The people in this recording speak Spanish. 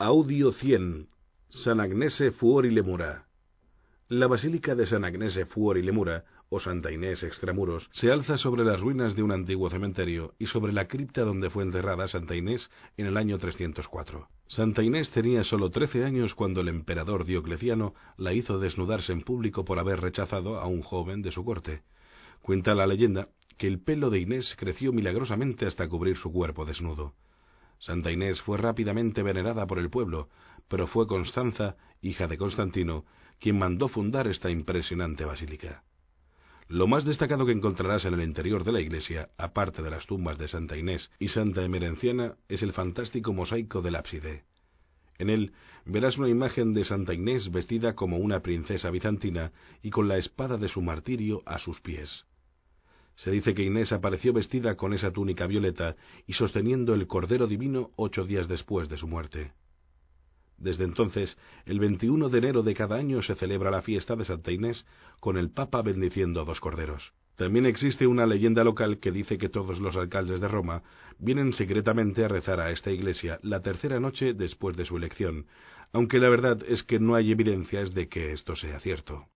Audio 100. San Agnese Fuori Lemura. La Basílica de San Agnese Fuori Lemura, o Santa Inés Extramuros, se alza sobre las ruinas de un antiguo cementerio y sobre la cripta donde fue enterrada Santa Inés en el año 304. Santa Inés tenía solo 13 años cuando el emperador Diocleciano la hizo desnudarse en público por haber rechazado a un joven de su corte. Cuenta la leyenda que el pelo de Inés creció milagrosamente hasta cubrir su cuerpo desnudo. Santa Inés fue rápidamente venerada por el pueblo, pero fue Constanza, hija de Constantino, quien mandó fundar esta impresionante basílica. Lo más destacado que encontrarás en el interior de la iglesia, aparte de las tumbas de Santa Inés y Santa Emerenciana, es el fantástico mosaico del ábside. En él verás una imagen de Santa Inés vestida como una princesa bizantina y con la espada de su martirio a sus pies. Se dice que Inés apareció vestida con esa túnica violeta y sosteniendo el Cordero Divino 8 días después de su muerte. Desde entonces, el 21 de enero de cada año se celebra la fiesta de Santa Inés, con el Papa bendiciendo a 2 corderos. También existe una leyenda local que dice que todos los alcaldes de Roma vienen secretamente a rezar a esta iglesia la tercera noche después de su elección, aunque la verdad es que no hay evidencias de que esto sea cierto.